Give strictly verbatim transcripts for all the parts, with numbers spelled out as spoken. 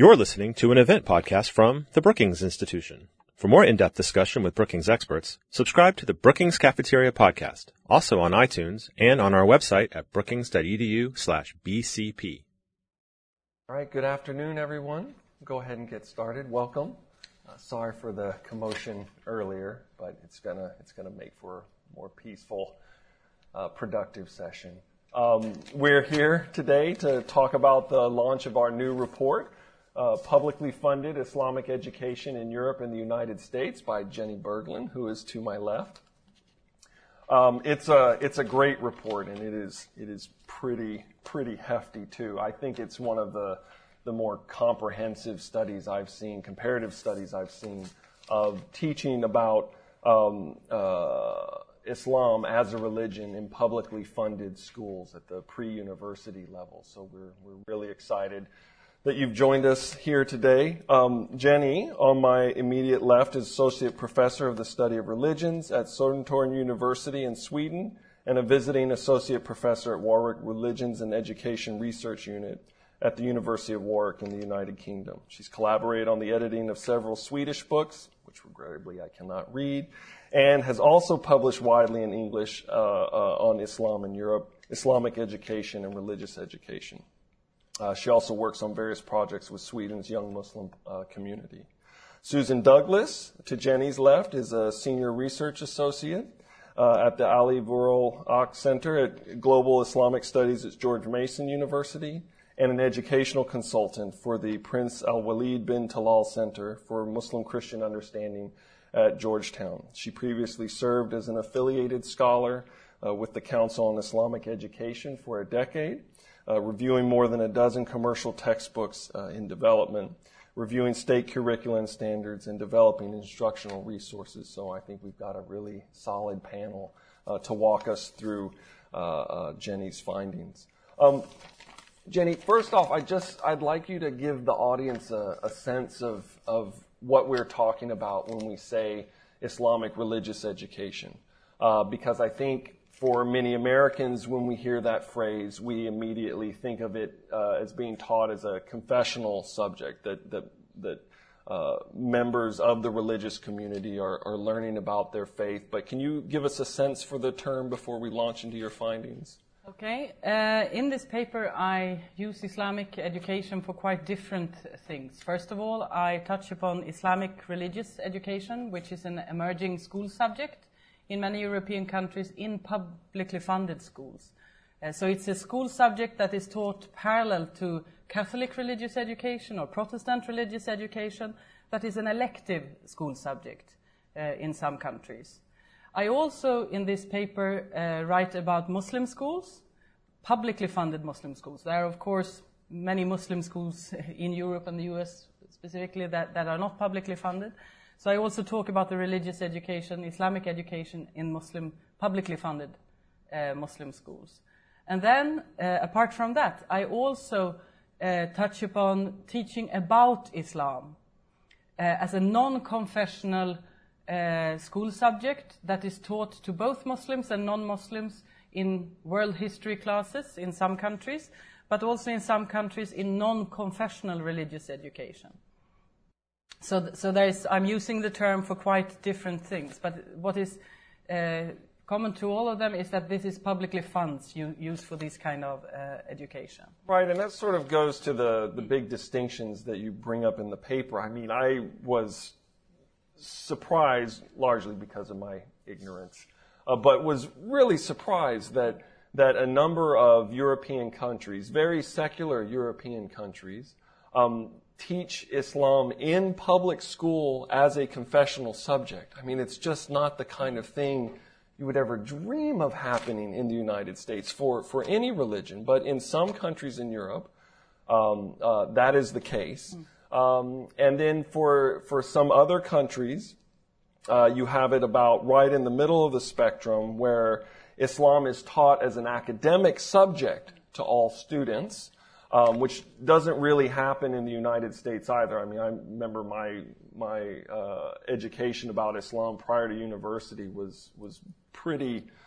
You're listening to an event podcast from the Brookings Institution. For more in-depth discussion with Brookings experts, subscribe to the Brookings Cafeteria podcast, also on iTunes and on our website at brookings.edu slash BCP. All right, good afternoon, everyone. Go ahead and get started. Welcome. Uh, sorry for the commotion earlier, but it's gonna it's gonna make for a more peaceful, uh, productive session. Um, we're here today to talk about the launch of our new report, uh, Publicly Funded Islamic Education in Europe and the United States by Jenny Berglund, who is to my left. Um, it's a it's a great report, and it is it is pretty pretty hefty too. I think it's one of the the more comprehensive studies I've seen, comparative studies I've seen of teaching about um, uh, Islam as a religion in publicly funded schools at the pre-university level. So we're we're really excited that you've joined us here today. Um, Jenny, on my immediate left, is Associate Professor of the Study of Religions at Södertörn University in Sweden and a visiting Associate Professor at Warwick Religions and Education Research Unit at the University of Warwick in the United Kingdom. She's collaborated on the editing of several Swedish books, which regrettably I cannot read, and has also published widely in English uh, uh, on Islam in Europe, Islamic education, and religious education. Uh, she also works on various projects with Sweden's young Muslim uh, community. Susan Douglas, to Jenny's left, is a senior research associate uh, at the Ali Vural Ak Center at Global Islamic Studies at George Mason University, and an educational consultant for the Prince Al-Walid bin Talal Center for Muslim Christian Understanding at Georgetown. She previously served as an affiliated scholar uh, with the Council on Islamic Education for a decade, uh, reviewing more than a dozen commercial textbooks uh, in development, reviewing state curricula and standards, and developing instructional resources. So I think we've got a really solid panel uh, to walk us through uh, uh, Jenny's findings. Um, Jenny, first off, I just, I'd like you to give the audience a, a sense of, of what we're talking about when we say Islamic religious education. Uh, because I think for many Americans, when we hear that phrase, we immediately think of it uh, as being taught as a confessional subject, that, that, that uh, members of the religious community are, are learning about their faith. But can you give us a sense for the term before we launch into your findings? Okay. Uh, in this paper, I use Islamic education for quite different things. First of all, I touch upon Islamic religious education, which is an emerging school subject in many European countries in publicly funded schools. Uh, so it's a school subject that is taught parallel to Catholic religious education or Protestant religious education, that is an elective school subject uh, in some countries. I also, in this paper, uh, write about Muslim schools, publicly funded Muslim schools. There are, of course, many Muslim schools in Europe and the U S specifically that, that are not publicly funded. So I also talk about the religious education, Islamic education in Muslim, publicly funded uh, Muslim schools. And then, uh, apart from that, I also uh, touch upon teaching about Islam uh, as a non-confessional Uh, school subject that is taught to both Muslims and non-Muslims in world history classes in some countries, but also in some countries in non-confessional religious education. So, th- so there is, I'm using the term for quite different things, but what is uh, common to all of them is that this is publicly funds u- used for this kind of uh, education. Right, and that sort of goes to the, the big distinctions that you bring up in the paper. I mean, I was surprised, largely because of my ignorance, uh, but was really surprised that that a number of European countries, very secular European countries, um, teach Islam in public school as a confessional subject. I mean, it's just not the kind of thing you would ever dream of happening in the United States for, for any religion. But in some countries in Europe, um, uh, that is the case. Mm. Um, and then for for some other countries, uh, you have it about right in the middle of the spectrum, where Islam is taught as an academic subject to all students, um, which doesn't really happen in the United States either. I mean, I remember my my uh, education about Islam prior to university was was pretty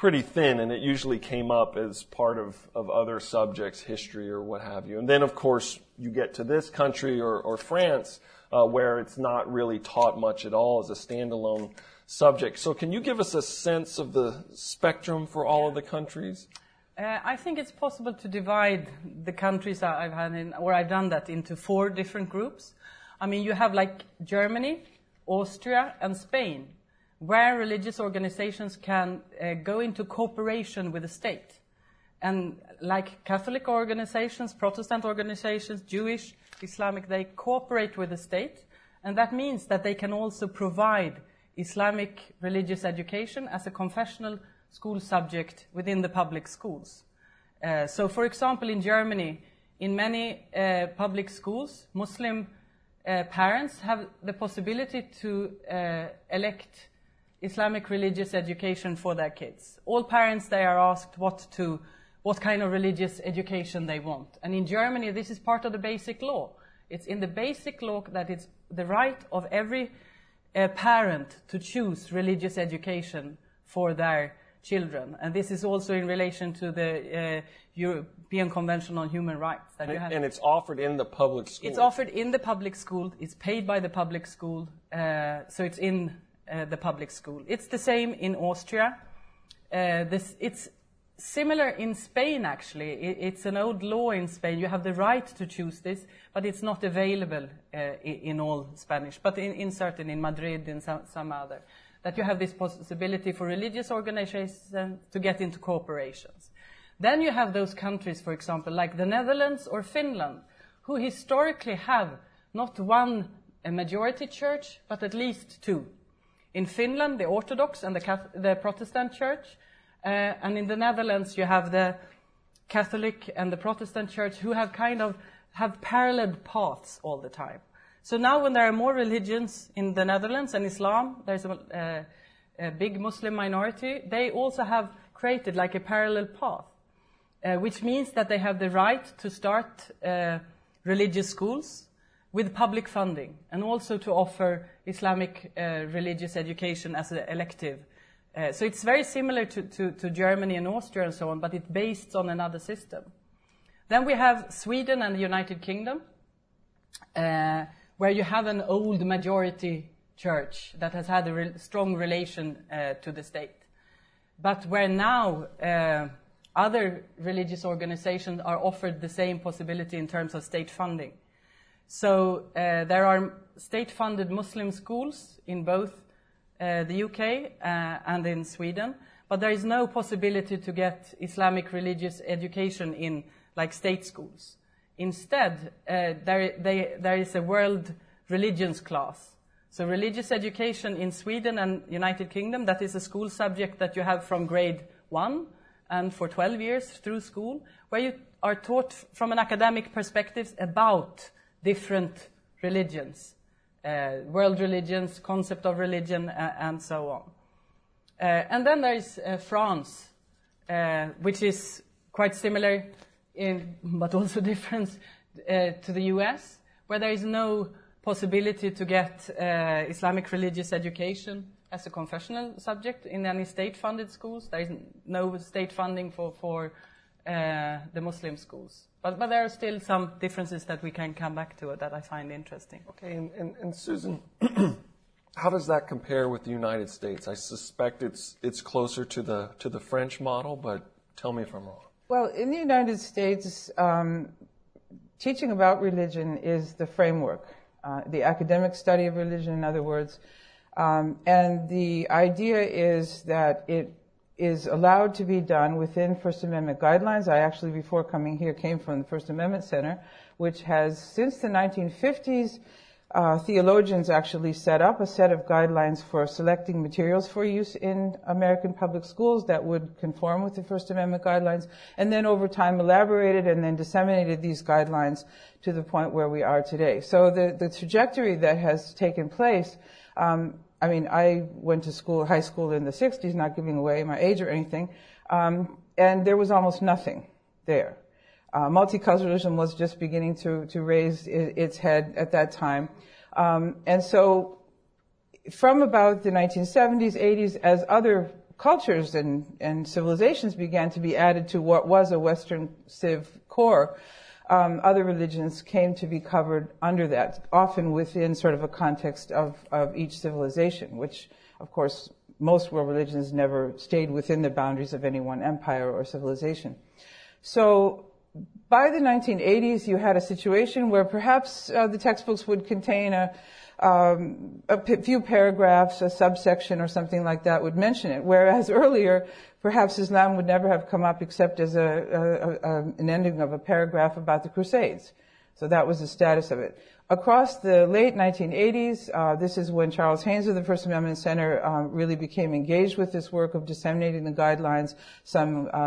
pretty thin, and it usually came up as part of, of other subjects, history or what have you. And then, of course, you get to this country or, or France, uh, where it's not really taught much at all as a standalone subject. So can you give us a sense of the spectrum for all of the countries? Uh, I think it's possible to divide the countries that I've had in, or I've done that into four different groups. I mean, you have like Germany, Austria, and Spain, where religious organizations can uh, go into cooperation with the state. And like Catholic organizations, Protestant organizations, Jewish, Islamic, they cooperate with the state. And that means that they can also provide Islamic religious education as a confessional school subject within the public schools. Uh, so, for example, in Germany, in many uh, public schools, Muslim uh, parents have the possibility to uh, elect Islamic religious education for their kids. All parents, they are asked what to, what kind of religious education they want. And in Germany, this is part of the basic law. It's in the basic law that it's the right of every uh, parent to choose religious education for their children. And this is also in relation to the uh, European Convention on Human Rights. That and, you have. and it's offered in the public school. It's offered in the public school. It's paid by the public school. Uh, so it's in uh, the public school. It's the same in Austria. Uh, this, it's similar in Spain, actually. It, it's an old law in Spain. You have the right to choose this, but it's not available uh, in, in all Spanish, but in, in certain, in Madrid, in some, some other. That you have this possibility for religious organizations to get into corporations. Then you have those countries, for example, like the Netherlands or Finland, who historically have not one a majority church, but at least two. In Finland, the Orthodox and the, Catholic, the Protestant church, uh, and in the Netherlands, you have the Catholic and the Protestant church, who have kind of have parallel paths all the time. So now when there are more religions in the Netherlands and Islam, there's a, uh, a big Muslim minority, they also have created like a parallel path, uh, which means that they have the right to start uh, religious schools with public funding and also to offer Islamic uh, religious education as an elective. Uh, so it's very similar to, to, to Germany and Austria and so on, but it's based on another system. Then we have Sweden and the United Kingdom, uh, where you have an old majority church that has had a re- strong relation uh, to the state. But where now uh, other religious organizations are offered the same possibility in terms of state funding. So uh, there are state-funded Muslim schools in both uh, the U K uh, and in Sweden, but there is no possibility to get Islamic religious education in like state schools. Instead, uh, there, they, there is a world religions class. So religious education in Sweden and United Kingdom, that is a school subject that you have from grade one and for twelve years through school, where you are taught from an academic perspective about different religions, uh, world religions, concept of religion, uh, and so on. Uh, and then there is uh, France, uh, which is quite similar, in, but also different uh, to the U S, where there is no possibility to get uh, Islamic religious education as a confessional subject in any state-funded schools. There is no state funding for, for uh, the Muslim schools. But, but there are still some differences that we can come back to that I find interesting. Okay, and, and, and Susan, how does that compare with the United States? I suspect it's it's closer to the to the French model, but tell me if I'm wrong. Well, in the United States, um, teaching about religion is the framework, uh, the academic study of religion, in other words. Um, and the idea is that it is allowed to be done within First Amendment guidelines. I actually, before coming here, came from the First Amendment Center, which has, since the nineteen fifties, uh, theologians actually set up a set of guidelines for selecting materials for use in American public schools that would conform with the First Amendment guidelines, and then over time elaborated and then disseminated these guidelines to the point where we are today. So the, the trajectory that has taken place, um, I mean, I went to school, high school in the sixties, not giving away my age or anything, um, and there was almost nothing there. Uh, multiculturalism was just beginning to, to raise I- its head at that time. Um, and so from about the nineteen seventies, eighties, as other cultures and, and civilizations began to be added to what was a Western civ core, um, other religions came to be covered under that, often within sort of a context of, of each civilization, which, of course, most world religions never stayed within the boundaries of any one empire or civilization. So by the nineteen eighties, you had a situation where perhaps uh, the textbooks would contain a, um, a p- few paragraphs, a subsection or something like that would mention it, whereas earlier, perhaps Islam would never have come up except as a, a, a, an ending of a paragraph about the Crusades. So that was the status of it. Across the late nineteen eighties, uh, this is when Charles Haynes of the First Amendment Center um, really became engaged with this work of disseminating the guidelines. Some uh, uh,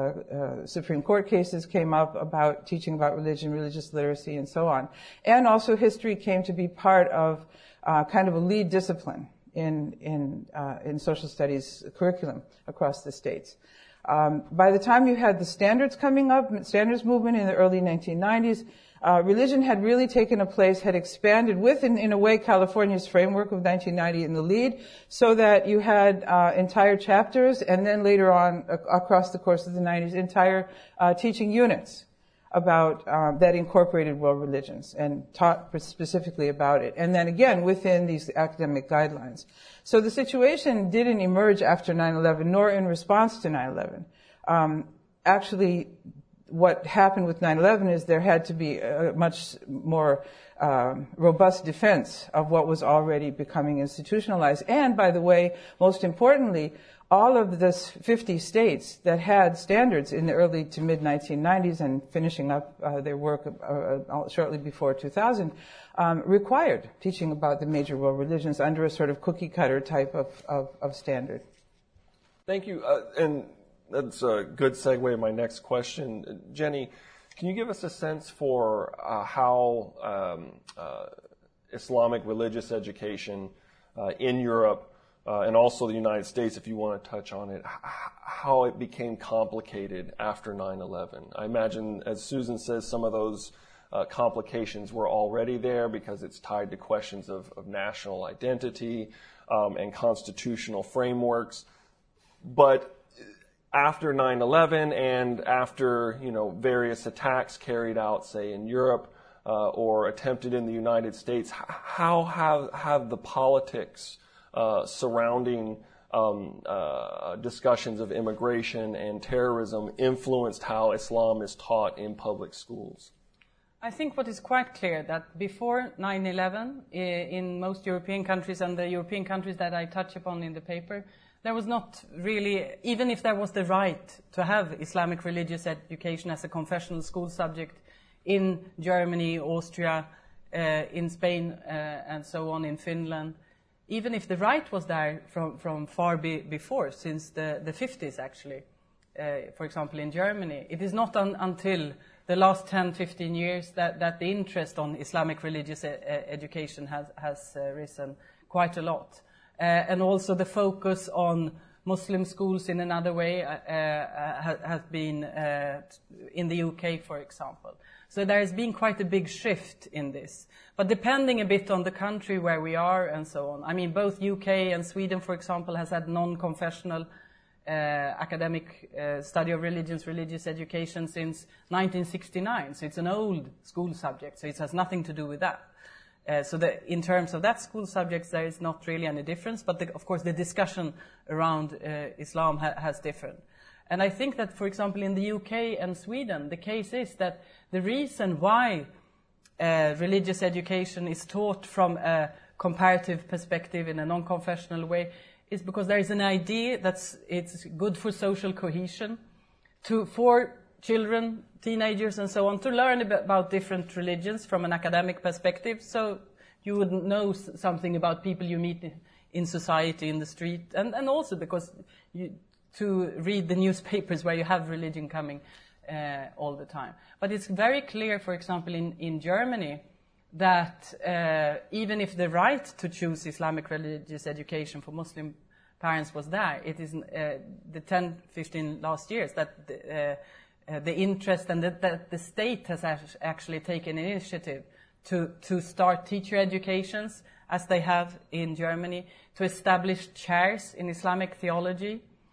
uh, Supreme Court cases came up about teaching about religion, religious literacy, and so on. And also history came to be part of uh, kind of a lead discipline in in uh, in social studies curriculum across the states. Um, by the time you had the standards coming up, standards movement in the early nineteen nineties, Uh, religion had really taken a place, had expanded with, in, in a way, California's framework of nineteen ninety in the lead, so that you had uh, entire chapters, and then later on, uh, across the course of the nineties, entire uh, teaching units about um, that incorporated world religions and taught specifically about it. And then again, within these academic guidelines. So the situation didn't emerge after nine eleven, nor in response to nine eleven. Um, actually, what happened with nine eleven is there had to be a much more um, robust defense of what was already becoming institutionalized. And, by the way, most importantly, all of the fifty states that had standards in the early to mid nineteen nineties and finishing up uh, their work uh, uh, shortly before two thousand um, required teaching about the major world religions under a sort of cookie-cutter type of, of, of standard. Thank you. Uh, and that's a good segue to my next question. Jenny, can you give us a sense for uh, how um, uh, Islamic religious education uh, in Europe uh, and also the United States, if you want to touch on it, h- how it became complicated after nine eleven? I imagine, as Susan says, some of those uh, complications were already there because it's tied to questions of, of national identity um, and constitutional frameworks. But after nine eleven and after, you know, various attacks carried out, say, in Europe uh, or attempted in the United States, how have, have the politics uh, surrounding um, uh, discussions of immigration and terrorism influenced how Islam is taught in public schools? I think what is quite clear that before nine eleven, in most European countries and the European countries that I touch upon in the paper, there was not really, even if there was the right to have Islamic religious education as a confessional school subject in Germany, Austria, uh, in Spain, uh, and so on, in Finland, even if the right was there from, from far be, before, since the, the fifties actually, uh, for example, in Germany, it is not un, until the last ten, fifteen years that, that the interest on Islamic religious e- education has, has uh, risen quite a lot. Uh, and also the focus on Muslim schools in another way uh, uh, has, has been uh, in the U K, for example. So there has been quite a big shift in this. But depending a bit on the country where we are and so on, I mean, both U K and Sweden, for example, has had non-confessional uh, academic uh, study of religions, religious education since nineteen sixty-nine. So it's an old school subject, so it has nothing to do with that. Uh, so the, in terms of that school subjects, there is not really any difference. But the, of course, the discussion around uh, Islam ha- has different. And I think that, for example, in the U K and Sweden, the case is that the reason why uh, religious education is taught from a comparative perspective in a non-confessional way is because there is an idea that it's good for social cohesion, to for children, teenagers, and so on, to learn about different religions from an academic perspective, so you would know something about people you meet in society, in the street, and, and also because you, to read the newspapers where you have religion coming uh, all the time. But it's very clear, for example, in, in Germany, that uh, even if the right to choose Islamic religious education for Muslim parents was there, it is uh, the ten, fifteen last years that the, uh, uh, the interest and that the, the state has actually taken initiative to, to start teacher educations, as they have in Germany, to establish chairs in Islamic theology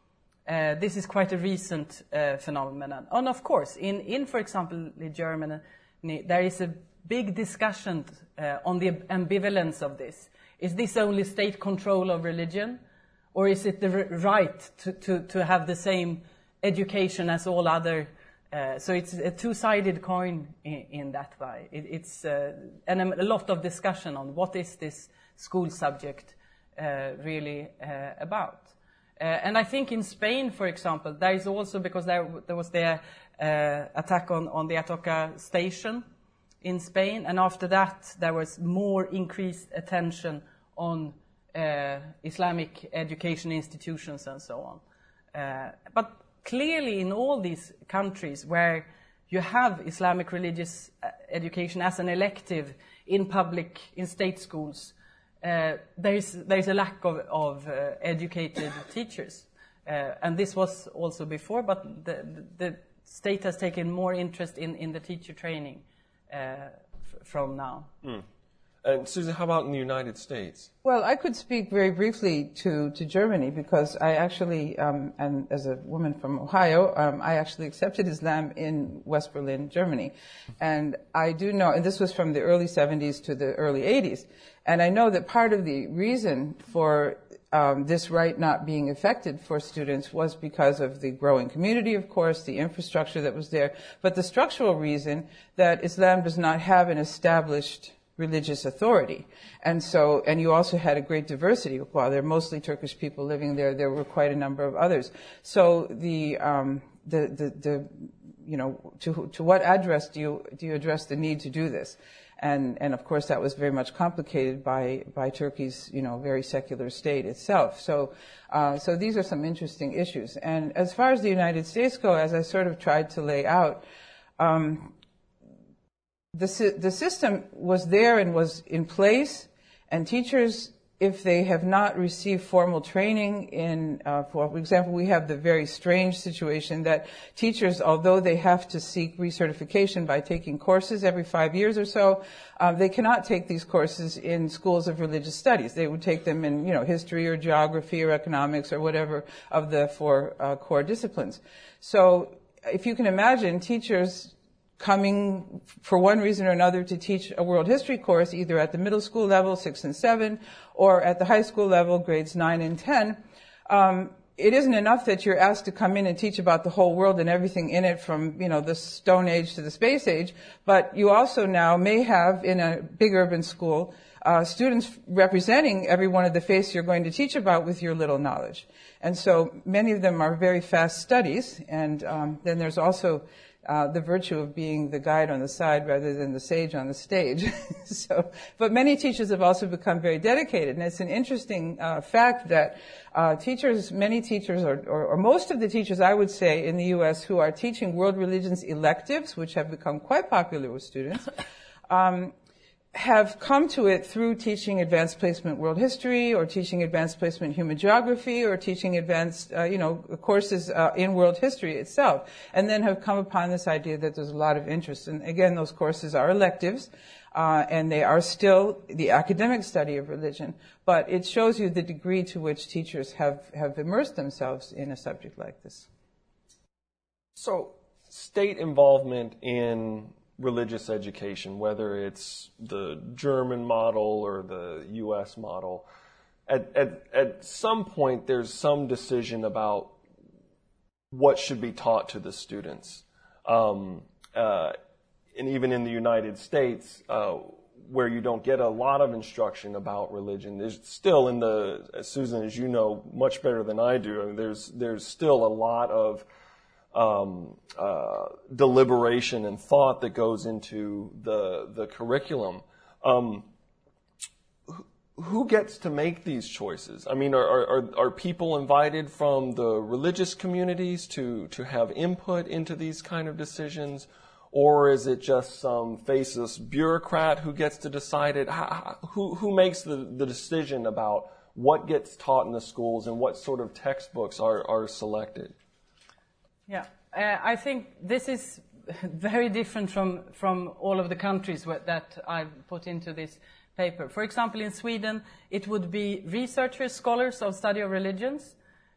Uh, this is quite a recent uh, phenomenon. And of course, in, in, for example, Germany, there is a big discussion uh, on the ambivalence of this. Is this only state control of religion? Or is it the r- right to, to, to have the same education as all other? Uh, so it's a two-sided coin in, in that way. It, it's uh, and a lot of discussion on what is this school subject uh, really uh, about. Uh, and I think in Spain, for example, there is also, because there, there was the uh, attack on, on the Atocha station in Spain, and after that there was more increased attention on uh, Islamic education institutions and so on. Uh, but clearly in all these countries where you have Islamic religious education as an elective in public, in state schools, uh, there is there is a lack of, of uh, educated teachers. Uh, and this was also before, but the, the state has taken more interest in, in the teacher training uh, f- from now. Mm. And Susan, how about in the United States? Well, I could speak very briefly to, to Germany because I actually, um, and as a woman from Ohio, um, I actually accepted Islam in West Berlin, Germany. And I do know, and this was from the early seventies to the early eighties, and I know that part of the reason for um, this right not being affected for students was because of the growing community, of course, the infrastructure that was there, but the structural reason that Islam does not have an established religious authority. And so, and you also had a great diversity. While there are mostly Turkish people living there, there were quite a number of others. So the, um, the, the, the, you know, to, to what address do you, do you address the need to do this? And, and of course that was very much complicated by, by Turkey's, you know, very secular state itself. So, uh, so these are some interesting issues. And as far as the United States go, as I sort of tried to lay out, um, The, the system was there and was in place, and teachers, if they have not received formal training in, uh, for example, we have the very strange situation that teachers, although they have to seek recertification by taking courses every five years or so, um, they cannot take these courses in schools of religious studies. They would take them in, you know, history or geography or economics or whatever of the four uh, core disciplines. So if you can imagine, teachers coming for one reason or another to teach a world history course either at the middle school level, six and seven, or at the high school level, grades nine and ten, um, it isn't enough that you're asked to come in and teach about the whole world and everything in it from, you know, the Stone Age to the Space Age, but you also now may have in a big urban school uh, students representing every one of the faiths you're going to teach about with your little knowledge. And so many of them are very fast studies, and um, then there's also Uh, the virtue of being the guide on the side rather than the sage on the stage. So, but many teachers have also become very dedicated, and it's an interesting uh, fact that uh, teachers, many teachers, or, or, or most of the teachers, I would say, in the U S who are teaching world religions electives, which have become quite popular with students, um, have come to it through teaching advanced placement world history or teaching advanced placement human geography or teaching advanced, uh, you know, courses uh, in world history itself, and then have come upon this idea that there's a lot of interest. And again, those courses are electives, uh, and they are still the academic study of religion, but it shows you the degree to which teachers have, have immersed themselves in a subject like this. So, state involvement in religious education, whether it's the German model or the U S model, at, at, at some point there's some decision about what should be taught to the students. Um, uh, and even in the United States, uh, where you don't get a lot of instruction about religion, there's still in the, Susan, as you know much better than I do, I mean, there's, there's still a lot of Um, uh, deliberation and thought that goes into the the curriculum. Um, who, who gets to make these choices? I mean, are, are are people invited from the religious communities to to have input into these kind of decisions, or is it just some faceless bureaucrat who gets to decide it? How, who who makes the, the decision about what gets taught in the schools and what sort of textbooks are are selected? Yeah, uh, I think this is very different from, from all of the countries where, that I've put into this paper. For example, in Sweden, it would be researchers, scholars of study of religions,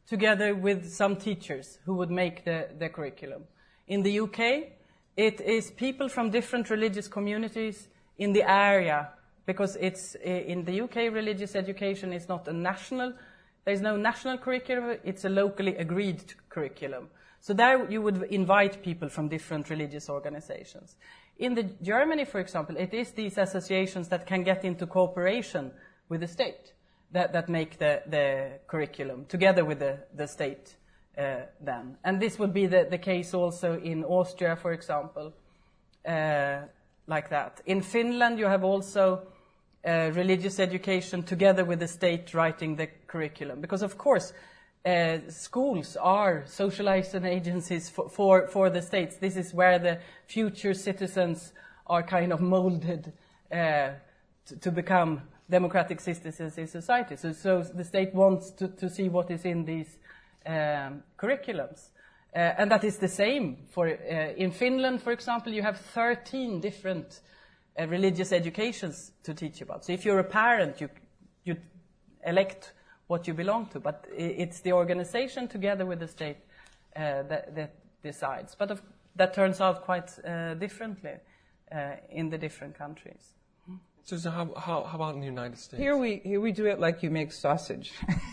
together with some teachers who would make the, the curriculum. In the U K, it is people from different religious communities in the area, because it's in the U K, religious education is not a national, there's no national curriculum, it's a locally agreed curriculum. So there you would invite people from different religious organizations. In the Germany, for example, it is these associations that can get into cooperation with the state that, that make the, the curriculum, together with the, the state uh, then. And this would be the, the case also in Austria, for example, uh, like that. In Finland, you have also uh, religious education together with the state writing the curriculum. Because, of course, Uh, schools are socializing agencies for, for, for the states. This is where the future citizens are kind of molded uh, to, to become democratic citizens in society. So, so the state wants to, to see what is in these um, curriculums. Uh, and that is the same for, uh, in Finland, for example, you have thirteen different uh, religious educations to teach about. So if you're a parent, you, you elect what you belong to, but it's the organization together with the state uh, that, that decides. But of, that turns out quite uh, differently uh, in the different countries. So, so how, how, how about in the United States? Here we here we do it like you make sausage.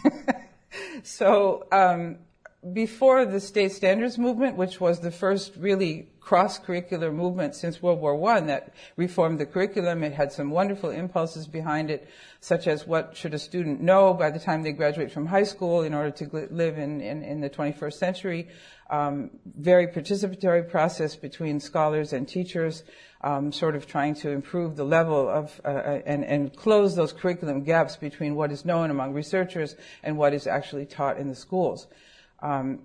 So um, before the state standards movement, which was the first really cross-curricular movement since World War One that reformed the curriculum, it had some wonderful impulses behind it, such as what should a student know by the time they graduate from high school in order to live in, in, in the twenty-first century. Um, very participatory process between scholars and teachers, um, sort of trying to improve the level of uh, and, and close those curriculum gaps between what is known among researchers and what is actually taught in the schools. Um,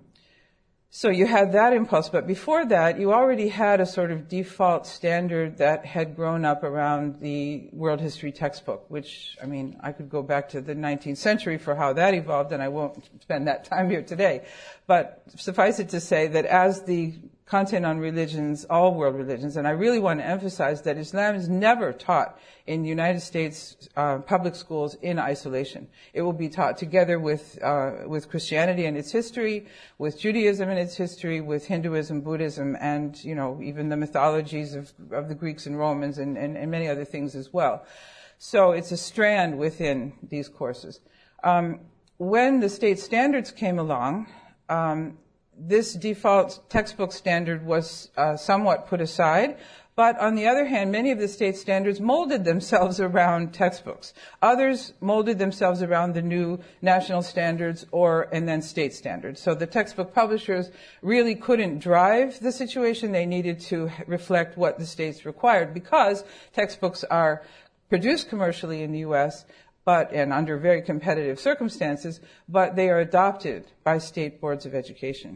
So you had that impulse, but before that, you already had a sort of default standard that had grown up around the world history textbook, which, I mean, I could go back to the nineteenth century for how that evolved, and I won't spend that time here today. But suffice it to say that as the content on religions, all world religions, and I really want to emphasize that Islam is never taught in United States uh, public schools in isolation. It will be taught together with uh, with Christianity and its history, with Judaism and its history, with Hinduism, Buddhism, and, you know, even the mythologies of, of the Greeks and Romans and, and, and many other things as well. So it's a strand within these courses. Um, when the state standards came along, um, this default textbook standard was uh, somewhat put aside, but on the other hand, many of the state standards molded themselves around textbooks. Others molded themselves around the new national standards or and then state standards. So the textbook publishers really couldn't drive the situation. They needed to reflect what the states required, because textbooks are produced commercially in the U S, but and under very competitive circumstances, but they are adopted by state boards of education.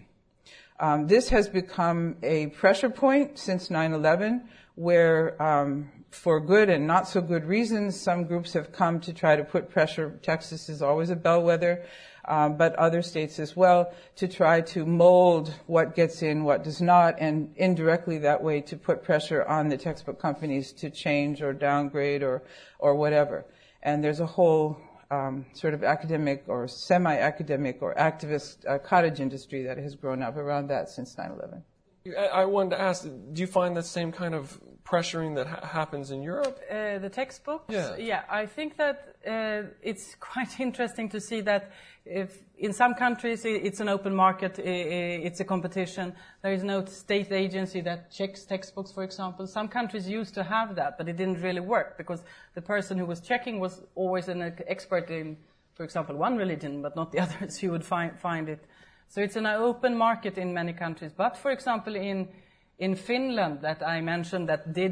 Um, this has become a pressure point since nine eleven, where um, for good and not so good reasons, some groups have come to try to put pressure. Texas is always a bellwether, um, but other states as well, to try to mold what gets in, what does not, and indirectly that way to put pressure on the textbook companies to change or downgrade or, or whatever. And there's a whole Um, sort of academic or semi-academic or activist uh, cottage industry that has grown up around that since nine eleven. I, I wanted to ask, do you find that same kind of pressuring that ha- happens in Europe? Uh, the textbooks? Yeah. Yeah, I think that uh, it's quite interesting to see that if in some countries it's an open market, it's a competition. There is no state agency that checks textbooks, for example. Some countries used to have that, but it didn't really work because the person who was checking was always an expert in, for example, one religion, but not the others. He would find, find it. So it's an open market in many countries. But, for example, in in Finland that I mentioned that did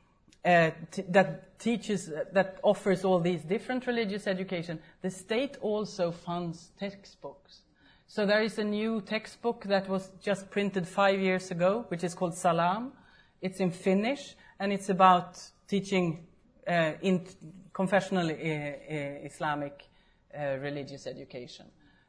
uh, t- that teaches uh, that offers all these different religious education, the state also funds textbooks. So there is a new textbook that was just printed five years ago, which is called Salam. It's in Finnish, and it's about teaching uh, in confessional uh, uh, Islamic uh, religious education.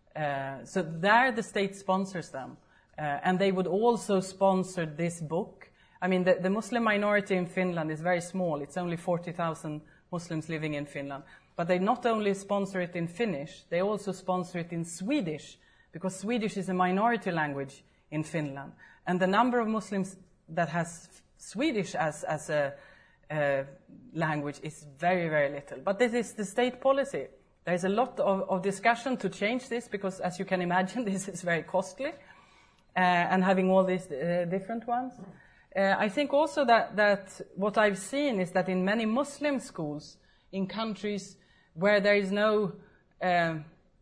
Uh, so there the state sponsors them. Uh, and they would also sponsor this book. I mean, the, the Muslim minority in Finland is very small. It's only forty thousand Muslims living in Finland. But they not only sponsor it in Finnish, they also sponsor it in Swedish because Swedish is a minority language in Finland, and the number of Muslims that has Swedish as, as a uh, language is very, very little. But this is the state policy. There is a lot of, of discussion to change this because, as you can imagine, this is very costly, uh, and having all these uh, different ones. Uh, I think also that, that what I've seen is that in many Muslim schools, in countries where there is no, uh,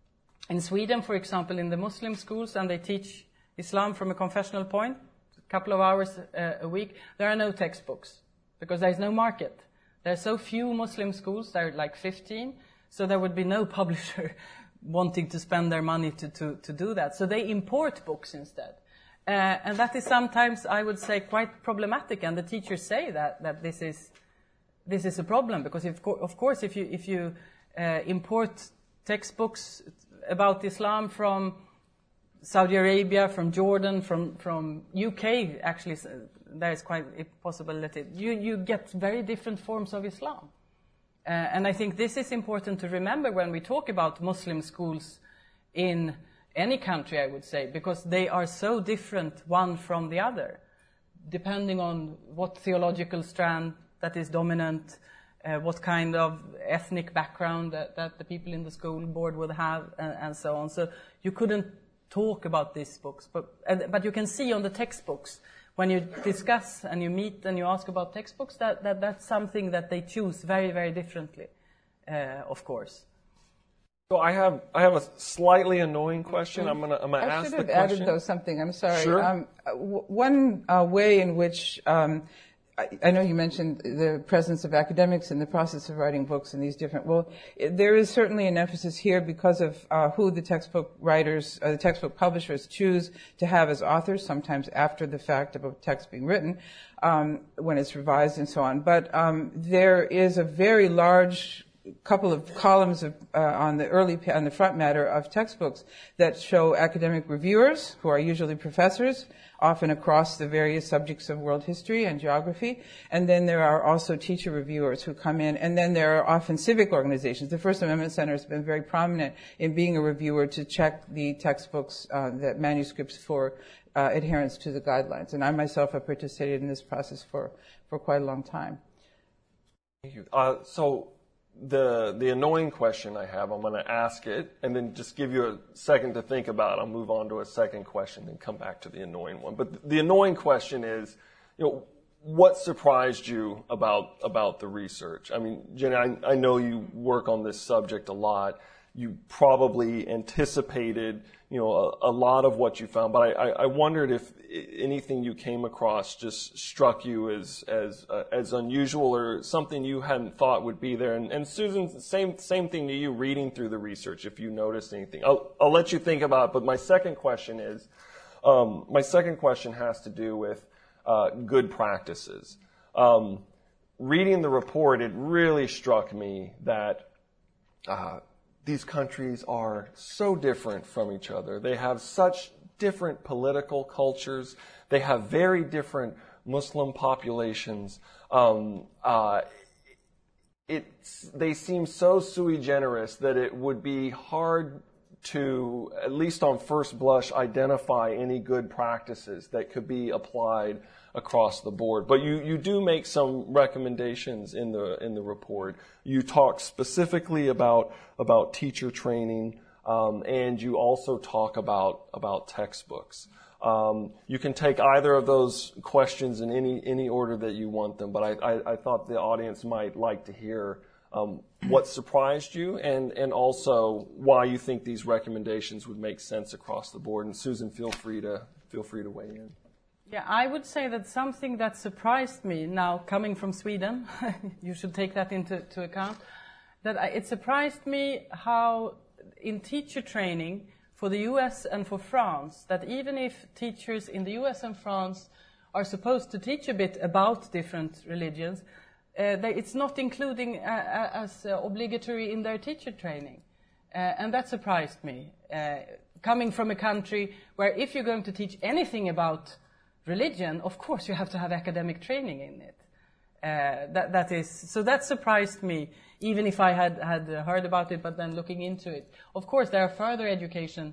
in Sweden, for example, in the Muslim schools, and they teach Islam from a confessional point, a couple of hours uh, a week, there are no textbooks because there is no market. There are so few Muslim schools, there are like fifteen, so there would be no publisher wanting to spend their money to, to, to do that. So they import books instead. Uh, and that is sometimes, I would say, quite problematic, and the teachers say that, that this is this is a problem, because if, of course if you, if you uh, import textbooks about Islam from Saudi Arabia, from Jordan, from, from U K, actually, there is quite a possibility. You, you get very different forms of Islam. Uh, and I think this is important to remember when we talk about Muslim schools in any country, I would say, because they are so different one from the other, depending on what theological strand that is dominant, uh, what kind of ethnic background that, that the people in the school board would have, and, and so on. So you couldn't talk about these books, but uh, but you can see on the textbooks, when you discuss and you meet and you ask about textbooks, that, that that's something that they choose very, very differently, uh, of course. So I have I have a slightly annoying question. I'm gonna I'm gonna I ask should the have question. added though something. I'm sorry. Sure. Um, w- one uh, way in which um, I, I know you mentioned the presence of academics in the process of writing books and these different. Well, it, there is certainly an emphasis here because of uh, who the textbook writers, uh, the textbook publishers choose to have as authors. Sometimes after the fact of a text being written, um, when it's revised and so on. But um, there is a very large couple of columns of, uh, on the early on the front matter of textbooks that show academic reviewers who are usually professors, often across the various subjects of world history and geography, and then there are also teacher reviewers who come in, and then there are often civic organizations. The First Amendment Center has been very prominent in being a reviewer to check the textbooks, uh, the manuscripts for uh, adherence to the guidelines, and I myself have participated in this process for for quite a long time. Thank you. Uh, so. The the annoying question I have, I'm going to ask it, and then just give you a second to think about it. I'll move on to a second question, then come back to the annoying one. But the annoying question is, you know, what surprised you about about the research? I mean, Jenny, I, I know you work on this subject a lot. You probably anticipated, you know, a, a lot of what you found, but I, I wondered if anything you came across just struck you as as uh, as unusual or something you hadn't thought would be there. And, and Susan, same same thing to you, reading through the research, if you noticed anything. I'll, I'll let you think about it, but my second question is, um, my second question has to do with uh, good practices. Um, reading the report, it really struck me that uh, these countries are so different from each other. They have such different political cultures. They have very different Muslim populations. Um, uh, it's, they seem so sui generis that it would be hard to, at least on first blush, identify any good practices that could be applied across the board. But you, you do make some recommendations in the in the report. You talk specifically about about teacher training, um, and you also talk about about textbooks. Um, you can take either of those questions in any any order that you want them. But I, I, I thought the audience might like to hear um, what surprised you, and and also why you think these recommendations would make sense across the board. And Susan, feel free to feel free to weigh in. Yeah, I would say that something that surprised me, now coming from Sweden, you should take that into to account, that I, it surprised me how in teacher training for the U S and for France, that even if teachers in the U S and France are supposed to teach a bit about different religions, uh, they, it's not including uh, as uh, obligatory in their teacher training. Uh, and that surprised me, uh, coming from a country where if you're going to teach anything about religion, of course you have to have academic training in it. Uh, that, that is, so that surprised me, even if I had, had heard about it, but then looking into it. Of course, there are further education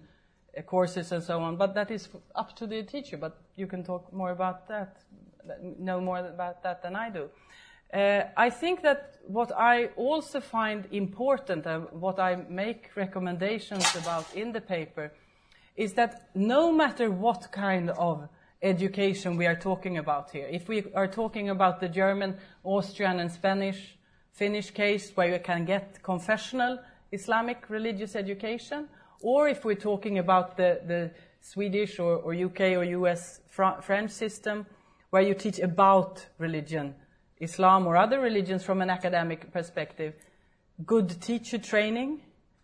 uh, courses and so on, but that is up to the teacher. But you can talk more about that, know more about that than I do. Uh, I think that what I also find important, and what I make recommendations about in the paper, is that no matter what kind of education we are talking about here, if we are talking about the German, Austrian, and Spanish, Finnish case where you can get confessional Islamic religious education, or if we're talking about the, the Swedish or, or U K or U S Fr- French system where you teach about religion, Islam or other religions from an academic perspective, good teacher training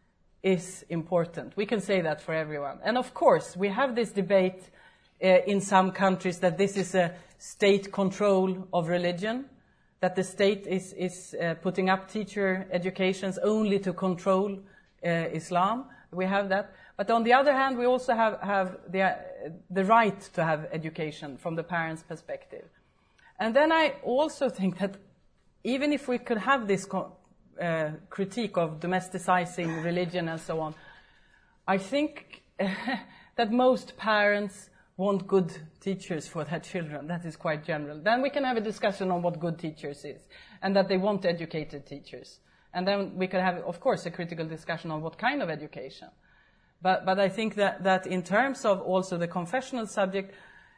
is important. We can say that for everyone. And of course, we have this debate uh, in some countries that this is a state control of religion, that the state is, is uh, putting up teacher educations only to control uh, Islam. We have that. But on the other hand, we also have, have the, uh, the right to have education from the parents' perspective. And then I also think that even if we could have this co- uh, critique of domesticizing religion and so on, I think uh, that most parents want good teachers for their children. That is quite general. Then we can have a discussion on what good teachers is, and that they want educated teachers. And then we can have, of course, a critical discussion on what kind of education. But, but I think that, that in terms of also the confessional subject,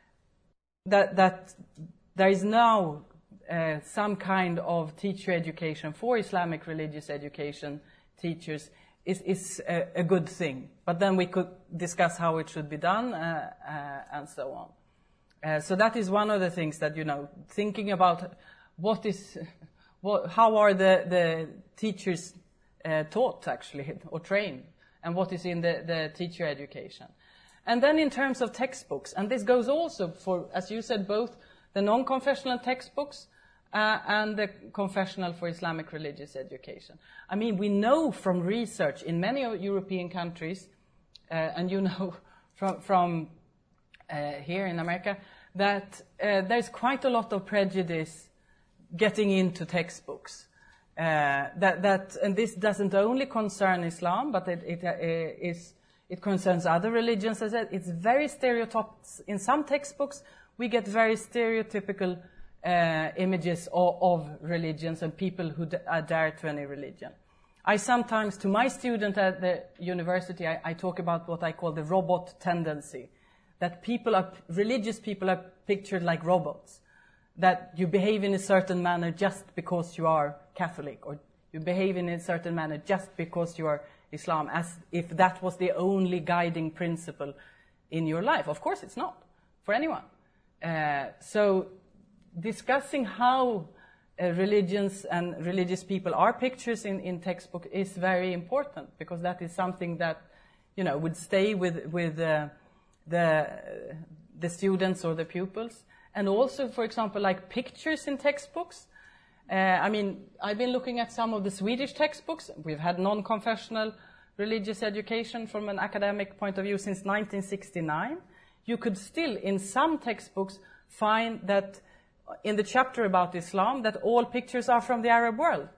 that, that there is now uh, some kind of teacher education for Islamic religious education teachers is, is a, a good thing. But then we could discuss how it should be done uh, uh, and so on. Uh, so that is one of the things that, you know, thinking about what is, what, how are the, the teachers uh, taught actually or trained, and what is in the, the teacher education. And then in terms of textbooks, and this goes also for, as you said, both the non-confessional textbooks uh, and the confessional for Islamic religious education. I mean, we know from research in many European countries, uh, and you know from, from uh, here in America, that uh, there's quite a lot of prejudice getting into textbooks. Uh, that, that, and this doesn't only concern Islam, but it, it, uh, is, it concerns other religions. As I said, it's very stereotyped. In some textbooks, we get very stereotypical uh, images of, of religions and people who d- adhere to any religion. I sometimes, to my student at the university, I, I talk about what I call the robot tendency, that people are, religious people are pictured like robots, that you behave in a certain manner just because you are Catholic, or you behave in a certain manner just because you are Islam, as if that was the only guiding principle in your life. Of course it's not, for anyone. Uh, so discussing how uh, religions and religious people are pictures in, in textbook is very important, because that is something that, you know, would stay with, with uh, the, the students or the pupils. And also, for example, like pictures in textbooks. Uh, I mean, I've been looking at some of the Swedish textbooks. We've had non-confessional religious education from an academic point of view since nineteen sixty-nine. You could still, in some textbooks, find that in the chapter about Islam, that all pictures are from the Arab world.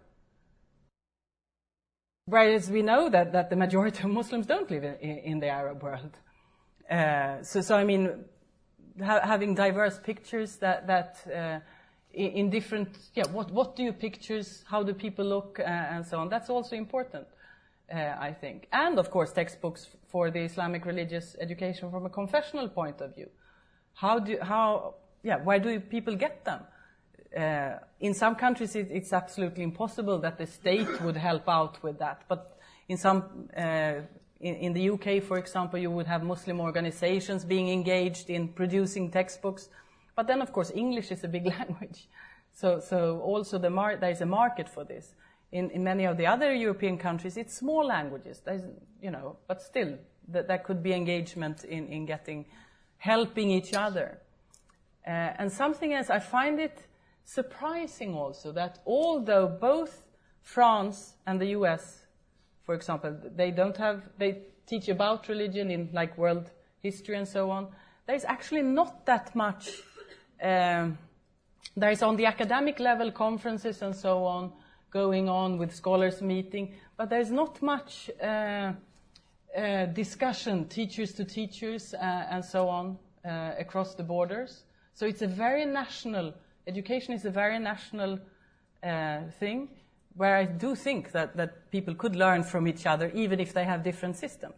Whereas we know that, that the majority of Muslims don't live in, in the Arab world. Uh, so, so, I mean, ha- having diverse pictures that, that uh, in, in different, yeah, what, what do you pictures, how do people look, uh, and so on. That's also important, uh, I think. And, of course, textbooks for the Islamic religious education from a confessional point of view. How do, how, yeah, where do people get them? Uh, in some countries, it, it's absolutely impossible that the state would help out with that. But in some, uh, in, in the U K, for example, you would have Muslim organizations being engaged in producing textbooks. But then, of course, English is a big language. So, so also the mar- there is a market for this. In, in many of the other European countries, it's small languages. There's, you know, but still, that there could be engagement in, in getting, helping each other. Uh, and something else, I find it surprising also that although both France and the U S, for example, they don't have, they teach about religion in like world history and so on, there's actually not that much, um, there's on the academic level conferences and so on going on with scholars meeting, but there's not much uh, uh, discussion, teachers to teachers, uh, and so on, uh, across the borders. So it's a very national, education is a very national uh, thing, where I do think that, that people could learn from each other, even if they have different systems.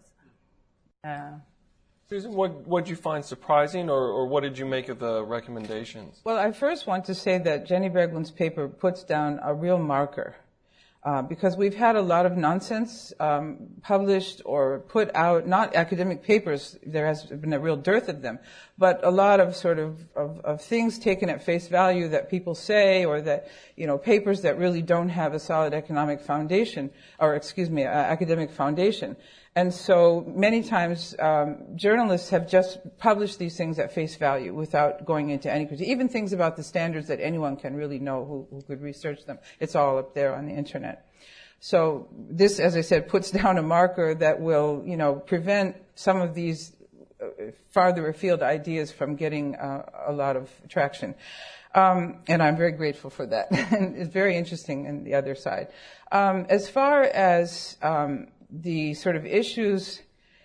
Uh, Susan, what what did you find surprising, or, or what did you make of the recommendations? Well, I first want to say that Jenny Berglund's paper puts down a real marker, uh, because we've had a lot of nonsense um, published or put out, not academic papers, there has been a real dearth of them, but a lot of sort of, of, of things taken at face value that people say, or that, you know, papers that really don't have a solid economic foundation, or excuse me, uh, academic foundation. And so many times um, journalists have just published these things at face value without going into any critique, even things about the standards that anyone can really know who, who could research them. It's all up there on the internet. So this, as I said, puts down a marker that will, you know, prevent some of these farther afield ideas from getting uh, a lot of traction. Um, and I'm very grateful for that. And it's very interesting in the other side. Um, as far as um, the sort of issues,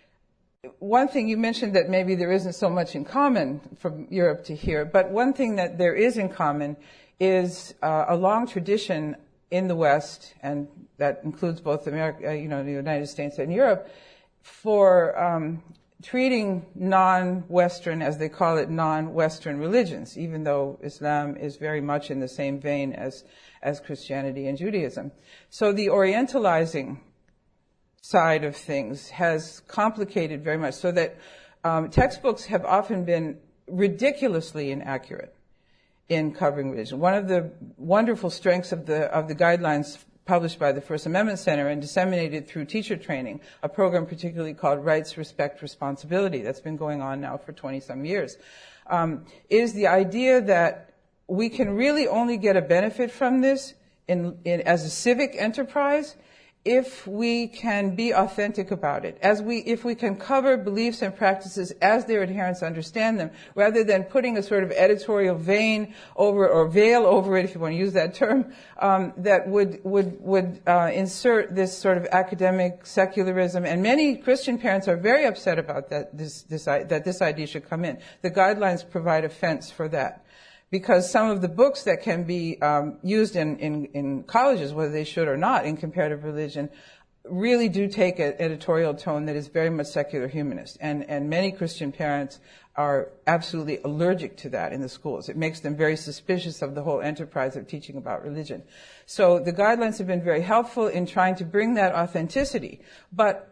one thing you mentioned that maybe there isn't so much in common from Europe to here, but one thing that there is in common is uh, a long tradition in the West, and that includes both America, uh, you know, the United States and Europe, for um, treating non-Western, as they call it, non-Western religions, even though Islam is very much in the same vein as, as Christianity and Judaism. So the Orientalizing side of things has complicated very much, so that um, textbooks have often been ridiculously inaccurate in covering religion. One of the wonderful strengths of the of the guidelines published by the First Amendment Center and disseminated through teacher training, a program particularly called Rights, Respect, Responsibility, that's been going on now for twenty-some years, um, is the idea that we can really only get a benefit from this in, in as a civic enterprise if we can be authentic about it, as we, if we can cover beliefs and practices as their adherents understand them, rather than putting a sort of editorial vein over, or veil over it, if you want to use that term, um, that would would would uh, insert this sort of academic secularism. And many Christian parents are very upset about that. This this that this idea should come in. The guidelines provide a fence for that, because some of the books that can be um, used in, in, in colleges, whether they should or not, in comparative religion, really do take an editorial tone that is very much secular humanist. And, and many Christian parents are absolutely allergic to that in the schools. It makes them very suspicious of the whole enterprise of teaching about religion. So the guidelines have been very helpful in trying to bring that authenticity. But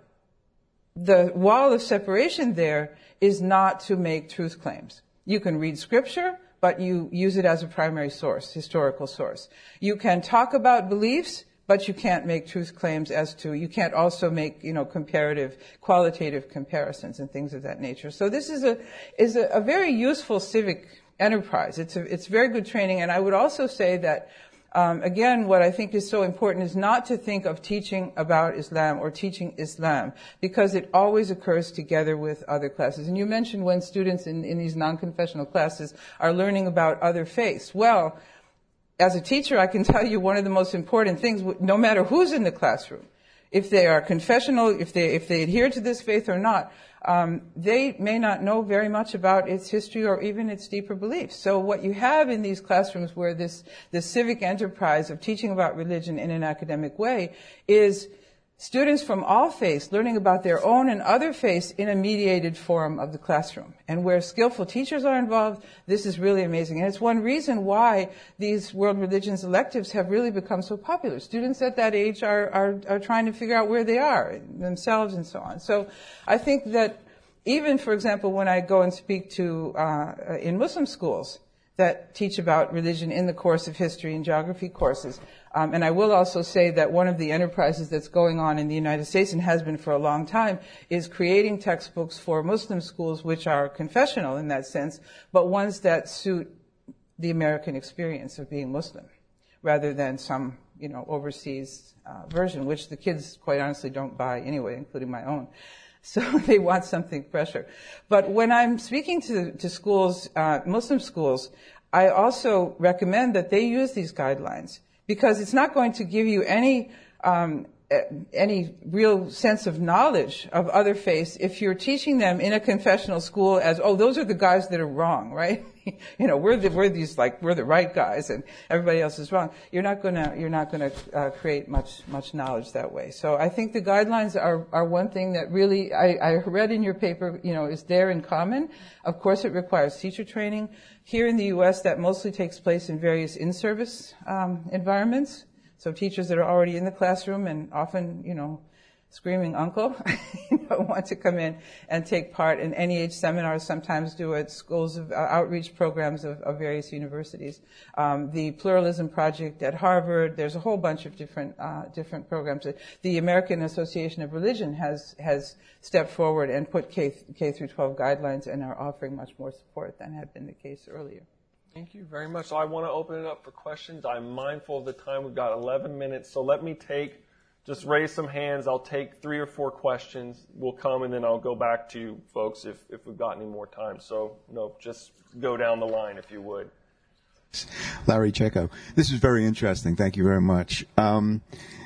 the wall of separation there is not to make truth claims. You can read scripture, but you use it as a primary source, historical source. You can talk about beliefs, but you can't make truth claims as to, you can't also make, you know, comparative, qualitative comparisons and things of that nature. So this is a, is a, a very useful civic enterprise. It's a, it's very good training. And I would also say that, um, again, what I think is so important is not to think of teaching about Islam or teaching Islam, because it always occurs together with other classes. And you mentioned when students in, in these non-confessional classes are learning about other faiths. Well, as a teacher, I can tell you one of the most important things, no matter who's in the classroom, if they are confessional, if they, if they adhere to this faith or not, um, they may not know very much about its history or even its deeper beliefs. So what you have in these classrooms where this, this civic enterprise of teaching about religion in an academic way is students from all faiths learning about their own and other faiths in a mediated forum of the classroom. And where skillful teachers are involved, this is really amazing. And it's one reason why these world religions electives have really become so popular. Students at that age are, are, are trying to figure out where they are themselves and so on. So I think that even, for example, when I go and speak to, uh, in Muslim schools that teach about religion in the course of history and geography courses, Um, and I will also say that one of the enterprises that's going on in the United States, and has been for a long time, is creating textbooks for Muslim schools which are confessional in that sense, but ones that suit the American experience of being Muslim, rather than some, you know, overseas uh, version, which the kids, quite honestly, don't buy anyway, including my own. So they want something fresher. But when I'm speaking to, to schools, uh, Muslim schools, I also recommend that they use these guidelines, because it's not going to give you any um, any real sense of knowledge of other faiths if you're teaching them in a confessional school as, oh, those are the guys that are wrong, right? You know, we're the, we're these, like, we're the right guys and everybody else is wrong. You're not gonna, you're not gonna, uh, create much, much knowledge that way. So I think the guidelines are, are one thing that really, I, I read in your paper, you know, is there in common. Of course it requires teacher training. Here in the U S that mostly takes place in various in-service, um, environments. So teachers that are already in the classroom and often, you know, screaming uncle, you know, want to come in and take part in N E H seminars, sometimes do at schools of uh, outreach programs of, of various universities. Um, the Pluralism Project at Harvard, there's a whole bunch of different, uh, different programs. The American Association of Religion has, has stepped forward and put K, K through twelve guidelines and are offering much more support than had been the case earlier. Thank you very much. So I want to open it up for questions. I'm mindful of the time. We've got eleven minutes. So let me take, just raise some hands. I'll take three or four questions. We'll come and then I'll go back to you folks if, if we've got any more time. So, no, just go down the line if you would. Larry Checo. This is very interesting. Thank you very much. Um,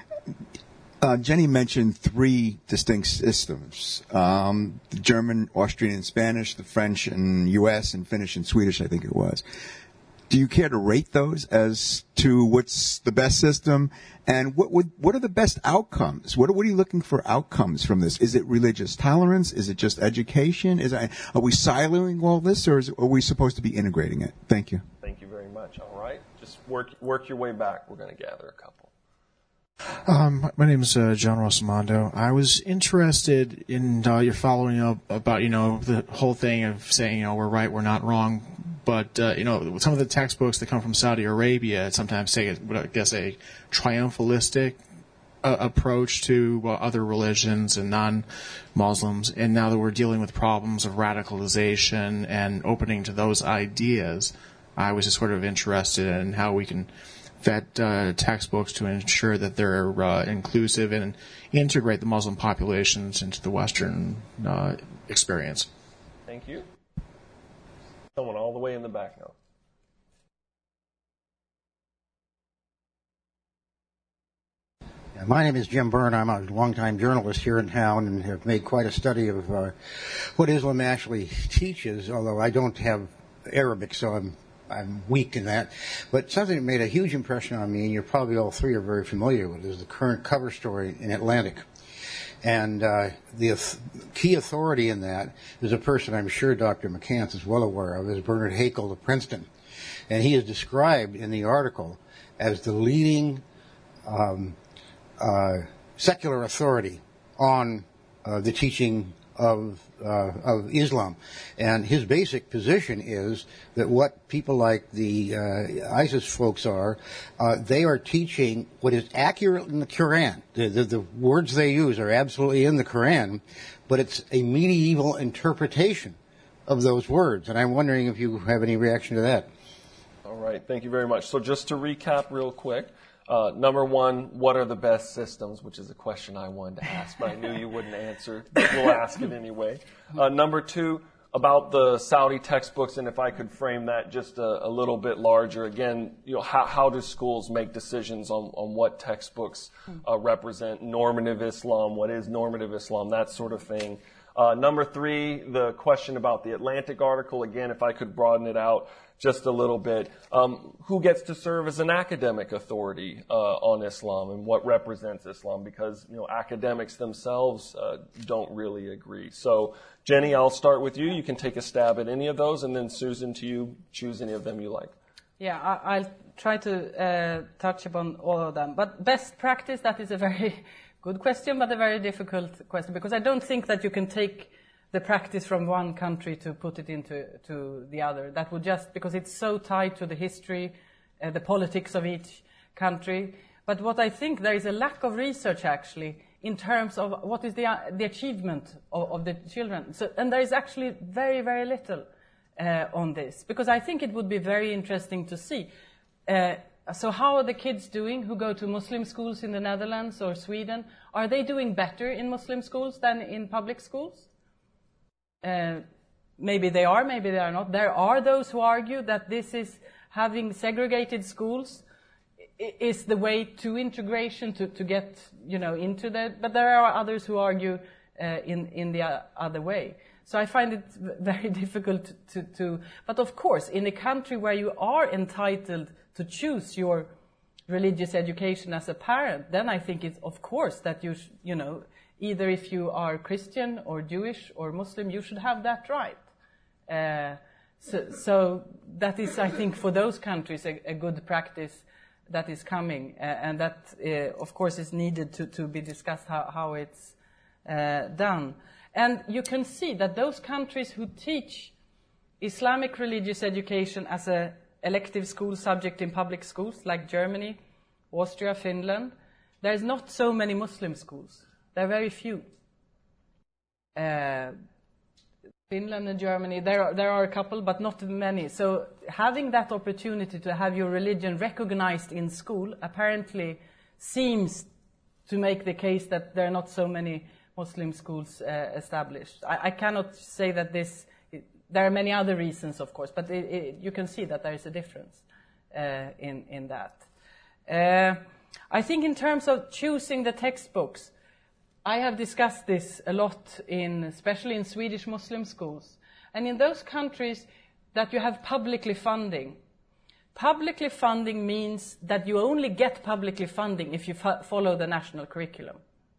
uh, Jenny mentioned three distinct systems. Um, the German, Austrian, and Spanish, the French and U S, and Finnish and Swedish, I think it was. Do you care to rate those as to what's the best system? And what would, what are the best outcomes? What are, what are you looking for outcomes from this? Is it religious tolerance? Is it just education? Is it, are we siloing all this, or is, are we supposed to be integrating it? Thank you. Thank you very much. All right. Just work, work your way back. We're going to gather a couple. Um, my name is uh, John Rosamondo. I was interested in uh, your following up about, you know, the whole thing of saying, you know, we're right, we're not wrong. But, uh, you know, some of the textbooks that come from Saudi Arabia sometimes take, I guess, a triumphalistic uh, approach to uh, other religions and non-Muslims. And now that we're dealing with problems of radicalization and opening to those ideas, I was just sort of interested in how we can vet uh, textbooks to ensure that they're uh, inclusive and integrate the Muslim populations into the Western uh, experience. Thank you. Someone all the way in the back now. Yeah, my name is Jim Byrne. I'm a longtime journalist here in town and have made quite a study of uh, what Islam actually teaches, although I don't have Arabic, so I'm I'm weak in that. But something that made a huge impression on me, and you're probably all three are very familiar with, is the current cover story in Atlantic. And uh, the th- key authority in that is a person I'm sure Doctor McCants is well aware of, is Bernard Haeckel of Princeton. And he is described in the article as the leading um, uh, secular authority on uh, the teaching of uh, of Islam. And his basic position is that what people like the uh, ISIS folks are, uh, they are teaching what is accurate in the Quran. The, the, the words they use are absolutely in the Quran, but it's a medieval interpretation of those words. And I'm wondering if you have any reaction to that. All right. Thank you very much. So just to recap real quick, Uh, number one, what are the best systems, which is a question I wanted to ask, but I knew you wouldn't answer. We'll ask it anyway. Uh, number two, about the Saudi textbooks, and if I could frame that just a, a little bit larger. Again, you know, how, how do schools make decisions on, on what textbooks uh, represent normative Islam, what is normative Islam, that sort of thing. Uh, number three, the question about the Atlantic article. Again, if I could broaden it out just a little bit. Um, who gets to serve as an academic authority uh, on Islam and what represents Islam? Because, you know, academics themselves uh, don't really agree. So, Jenny, I'll start with you. You can take a stab at any of those, and then Susan, to you, choose any of them you like. Yeah, I, I'll try to uh, touch upon all of them. But best practice, that is a very good question, but a very difficult question, because I don't think that you can take the practice from one country to put it into to the other. That would just, because it's so tied to the history, uh, the politics of each country. But what I think, there is a lack of research actually in terms of what is the uh, the achievement of, of the children. So, and there is actually very, very little uh, on this, because I think it would be very interesting to see. Uh, so how are the kids doing who go to Muslim schools in the Netherlands or Sweden? Are they doing better in Muslim schools than in public schools? Uh, maybe they are, maybe they are not. There are those who argue that this is having segregated schools is the way to integration, to, to get, you know, into that. But there are others who argue uh, in, in the other way. So I find it very difficult to, to, but of course, in a country where you are entitled to choose your religious education as a parent, then I think it's of course that you, sh- you know, either if you are Christian or Jewish or Muslim, you should have that right. Uh, so, so that is, I think, for those countries a, a good practice that is coming, uh, and that, uh, of course, is needed to, to be discussed how, how it's uh, done. And you can see that those countries who teach Islamic religious education as an elective school subject in public schools, like Germany, Austria, Finland, there's not so many Muslim schools. There are very few. Uh, Finland and Germany, there are, there are a couple, but not many. So having that opportunity to have your religion recognized in school apparently seems to make the case that there are not so many Muslim schools uh, established. I, I cannot say that this... It, there are many other reasons, of course, but it, it, you can see that there is a difference uh, in, in that. Uh, I think in terms of choosing the textbooks, I have discussed this a lot, in, especially in Swedish Muslim schools. And in those countries that you have publicly funding, publicly funding means that you only get publicly funding if you fo- follow the national curriculum.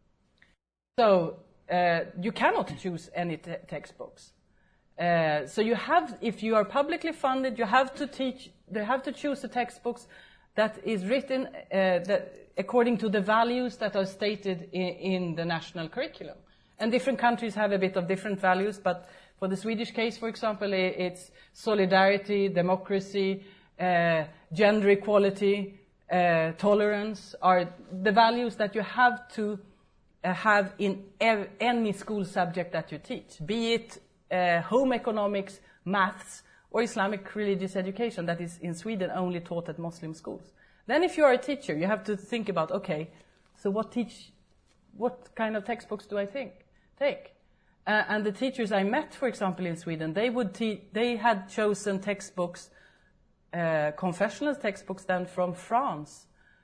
So uh, you cannot choose any te- textbooks. Uh, so you have, if you are publicly funded, you have to teach, you have to choose the textbooks that is written uh, that according to the values that are stated in, in the national curriculum. And different countries have a bit of different values, but for the Swedish case, for example, it's solidarity, democracy, uh, gender equality, uh, tolerance are the values that you have to uh, have in ev- any school subject that you teach, be it uh, home economics, maths, or Islamic religious education that is in Sweden only taught at Muslim schools. Then if you are a teacher, you have to think about, okay, so what teach, what kind of textbooks do I think, take? Uh, and the teachers I met, for example, in Sweden, they would te- they had chosen textbooks, uh, confessional textbooks then from France,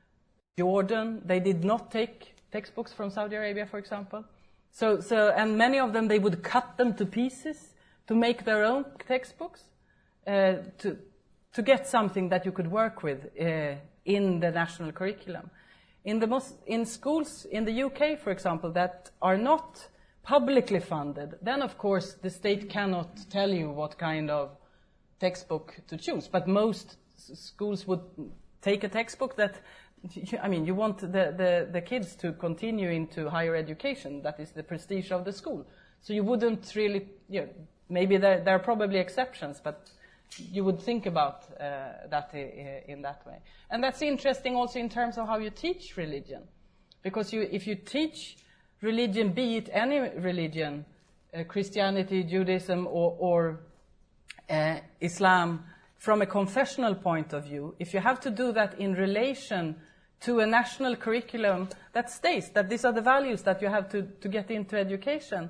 Jordan. They did not take textbooks from Saudi Arabia, for example. So, so, and many of them, they would cut them to pieces to make their own textbooks, uh, to, to get something that you could work with uh, in the national curriculum. In the most, in schools in the U K, for example, that are not publicly funded, then of course the state cannot tell you what kind of textbook to choose. But most schools would take a textbook that, I mean, you want the, the, the kids to continue into higher education. That is the prestige of the school. So you wouldn't really, you know, maybe there, there are probably exceptions, but you would think about uh, that I- in that way. And that's interesting also in terms of how you teach religion. Because you, if you teach religion, be it any religion, uh, Christianity, Judaism, or, or uh, Islam, from a confessional point of view, if you have to do that in relation to a national curriculum that states that these are the values that you have to, to get into education,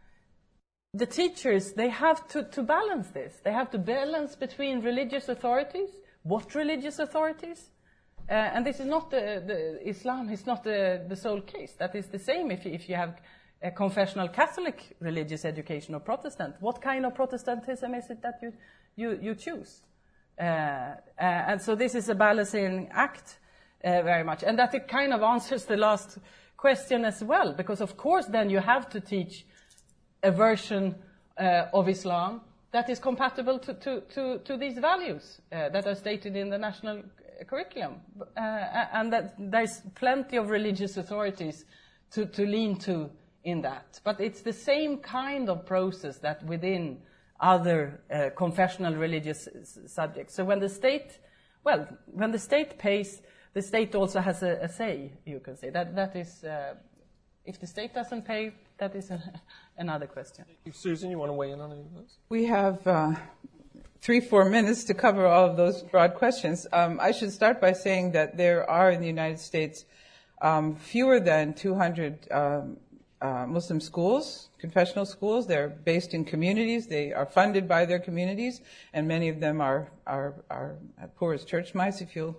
the teachers, they have to, to balance this. They have to balance between religious authorities. What religious authorities? Uh, and this is not the, the Islam is not the, the sole case. That is the same if you, if you have a confessional Catholic religious education or Protestant. What kind of Protestantism is it that you, you, you choose? Uh, uh, and so this is a balancing act uh, very much. And that it kind of answers the last question as well, because of course then you have to teach a version uh, of Islam that is compatible to, to, to, to these values uh, that are stated in the national curriculum. Uh, and that there's plenty of religious authorities to, to lean to in that. But it's the same kind of process that within other uh, confessional religious s- subjects. So when the state, well, when the state pays, the state also has a, a say, you can say. That, that is, uh, if the state doesn't pay, that is a, another question. Susan, you want to weigh in on any of those? We have uh, three, four minutes to cover all of those broad questions. Um, I should start by saying that there are in the United States um, fewer than two hundred um, uh, Muslim schools, confessional schools. They're based in communities. They are funded by their communities, and many of them are, are, are poor as church mice, if you'll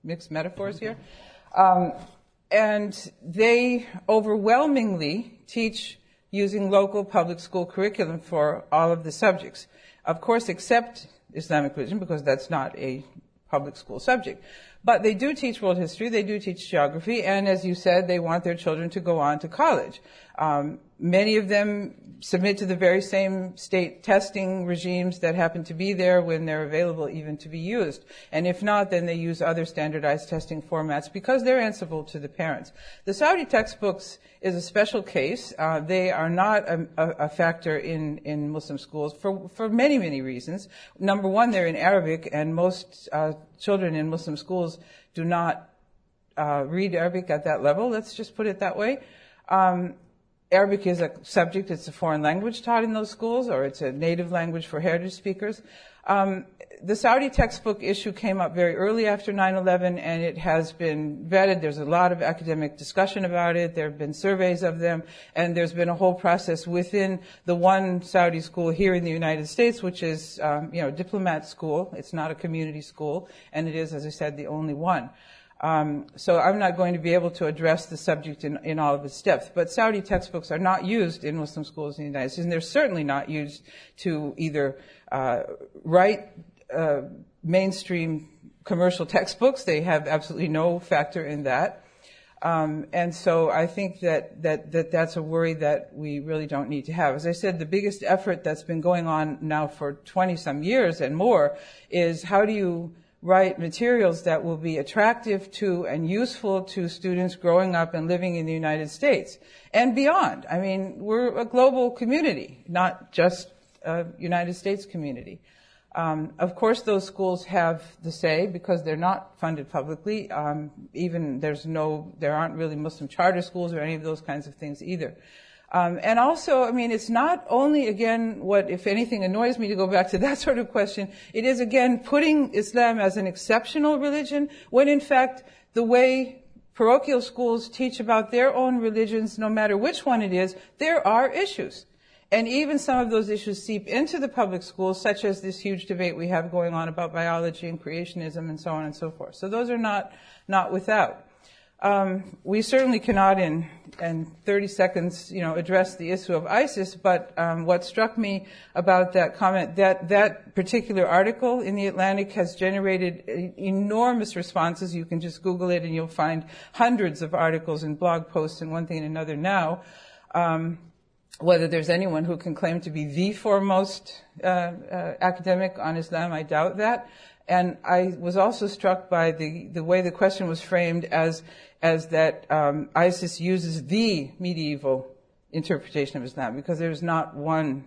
mixed metaphors here. Um, and they overwhelmingly teach using local public school curriculum for all of the subjects. Of course, except Islamic religion, because that's not a public school subject. But they do teach world history, they do teach geography, and as you said, they want their children to go on to college. Um, many of them submit to the very same state testing regimes that happen to be there when they're available even to be used. And if not, then they use other standardized testing formats because they're answerable to the parents. The Saudi textbooks is a special case. Uh, they are not a, a, a factor in, in Muslim schools for, for many, many reasons. Number one, they're in Arabic, and most uh, children in Muslim schools do not uh, read Arabic at that level. Let's just put it that way. Um, Arabic is a subject, it's a foreign language taught in those schools, or it's a native language for heritage speakers. Um, the Saudi textbook issue came up very early after nine eleven, and it has been vetted. There's a lot of academic discussion about it. There have been surveys of them, and there's been a whole process within the one Saudi school here in the United States, which is, um, you know, diplomat school. It's not a community school, and it is, as I said, the only one. Um, so I'm not going to be able to address the subject in, in all of its depth. But Saudi textbooks are not used in Muslim schools in the United States, and they're certainly not used to either uh, write uh, mainstream commercial textbooks. They have absolutely no factor in that. Um, and so I think that, that, that that's a worry that we really don't need to have. As I said, the biggest effort that's been going on now for twenty some years and more is how do you write materials that will be attractive to and useful to students growing up and living in the United States and beyond. I mean, we're a global community, not just a United States community. Um, of course, those schools have the say because they're not funded publicly. Um, even there's no, there aren't really Muslim charter schools or any of those kinds of things either. Um, and also, I mean, it's not only, again, what, if anything, annoys me to go back to that sort of question. It is, again, putting Islam as an exceptional religion when, in fact, the way parochial schools teach about their own religions, no matter which one it is, there are issues. And even some of those issues seep into the public schools, such as this huge debate we have going on about biology and creationism and so on and so forth. So those are not, not without. Um, we certainly cannot in, in thirty seconds, you know, address the issue of ISIS, but um, what struck me about that comment, that that particular article in The Atlantic has generated enormous responses. You can just Google it and you'll find hundreds of articles and blog posts and one thing and another now. Um, whether there's anyone who can claim to be the foremost uh, uh, academic on Islam, I doubt that. And I was also struck by the, the way the question was framed as as that um, ISIS uses the medieval interpretation of Islam, because there's not one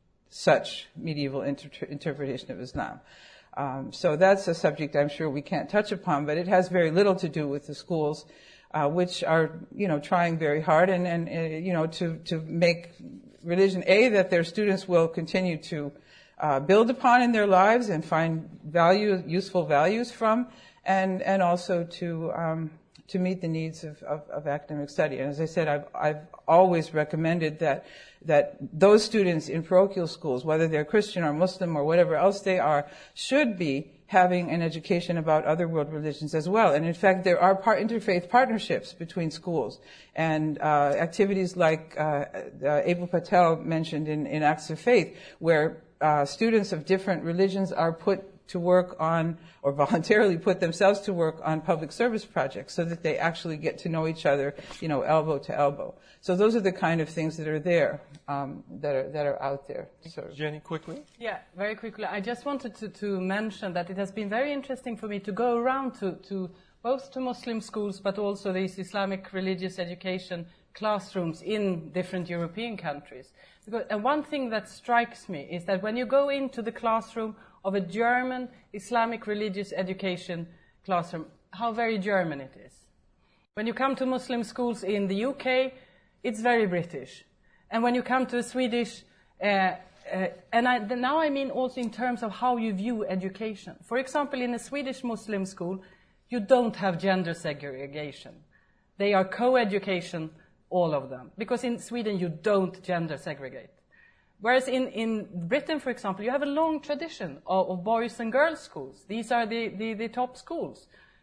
such medieval inter- interpretation of Islam. Um, so that's a subject I'm sure we can't touch upon, but it has very little to do with the schools, uh, which are, you know, trying very hard and, and uh, you know, to, to make religion, A, that their students will continue to uh, build upon in their lives and find value, useful values from, and, and also to, um, to meet the needs of, of, of academic study. And as I said, I've, I've always recommended that, that those students in parochial schools, whether they're Christian or Muslim or whatever else they are, should be having an education about other world religions as well. And in fact, there are par- interfaith partnerships between schools. And uh, activities like uh, uh, Abel Patel mentioned in, in Acts of Faith, where uh, students of different religions are put to work on, or voluntarily put themselves to work on public service projects so that they actually get to know each other, you know, elbow to elbow. So those are the kind of things that are there, um, that are that are out there. So, Jenny, quickly? Yeah, very quickly. I just wanted to, to mention that it has been very interesting for me to go around to, to both to Muslim schools, but also these Islamic religious education classrooms in different European countries. Because, and one thing that strikes me is that when you go into the classroom of a German Islamic religious education classroom, how very German it is. When you come to Muslim schools in the U K, it's very British. And when you come to a Swedish, uh, uh, and I, now I mean also in terms of how you view education. For example, in a Swedish Muslim school, you don't have gender segregation. They are co-education, all of them. Because in Sweden, you don't gender segregate. Whereas in, in Britain, for example, you have a long tradition of, of boys and girls schools. These are the, the, the top schools.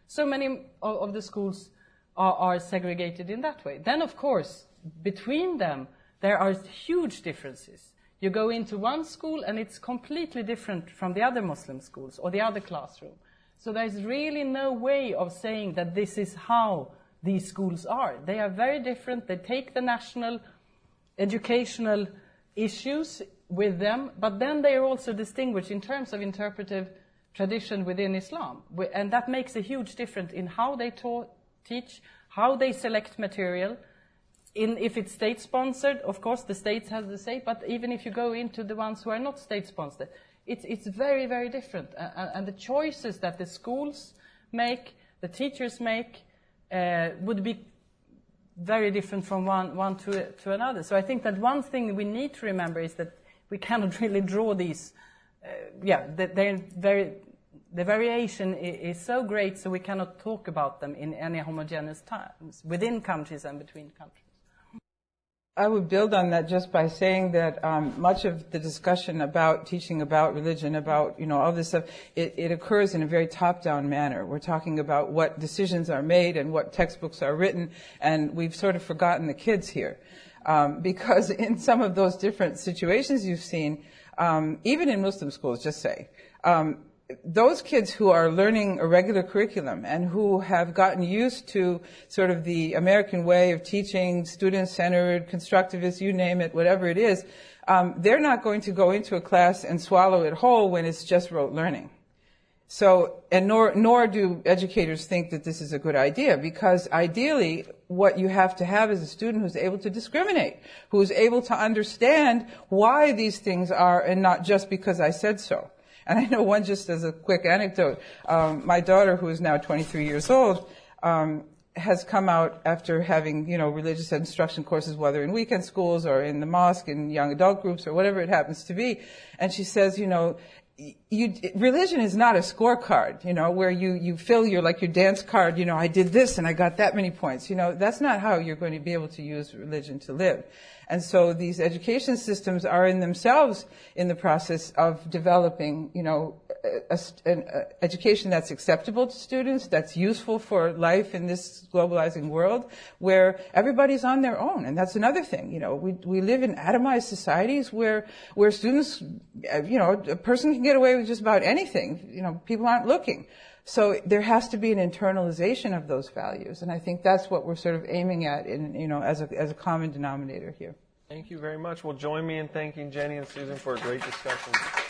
So many of, of the schools are, are segregated in that way. Then, of course, between them, there are huge differences. You go into one school and it's completely different from the other Muslim schools or the other classroom. So there's really no way of saying that this is how these schools are. They are very different. They take the national educational issues with them, but then they are also distinguished in terms of interpretive tradition within Islam. And that makes a huge difference in how they taught, teach, how they select material. In, if it's state-sponsored, of course, the states have the say, but even if you go into the ones who are not state-sponsored, it's, it's very, very different. Uh, and the choices that the schools make, the teachers make, uh, would be very different from one, one to, to another. So I think that one thing we need to remember is that we cannot really draw these, uh, yeah, they're very, the variation is, is so great, so we cannot talk about them in any homogeneous terms, within countries and between countries. I would build on that just by saying that um, much of the discussion about teaching about religion, about, you know, all this stuff, it, it occurs in a very top-down manner. We're talking about what decisions are made and what textbooks are written, and we've sort of forgotten the kids here. Um, because in some of those different situations you've seen, um, even in Muslim schools, just say, um, those kids who are learning a regular curriculum and who have gotten used to sort of the American way of teaching, student-centered, constructivist, you name it, whatever it is, um, they're not going to go into a class and swallow it whole when it's just rote learning. So, and nor, nor do educators think that this is a good idea, because ideally what you have to have is a student who's able to discriminate, who's able to understand why these things are and not just because I said so. And I know one, just as a quick anecdote, um, my daughter, who is now twenty-three years old, um, has come out after having, you know, religious instruction courses, whether in weekend schools or in the mosque, in young adult groups, or whatever it happens to be. And she says, you know, you, religion is not a scorecard, you know, where you, you fill your, like your dance card, you know, I did this and I got that many points. You know, that's not how you're going to be able to use religion to live. And so these education systems are in themselves in the process of developing, you know, a, a, an a education that's acceptable to students, that's useful for life in this globalizing world, where everybody's on their own. And that's another thing, you know, we we live in atomized societies where where students, you know, a person can get away with just about anything. You know, people aren't looking. So there has to be an internalization of those values, and I think that's what we're sort of aiming at, in, you know, as a as a common denominator here. Thank you very much. Well, join me in thanking Jenny and Susan for a great discussion.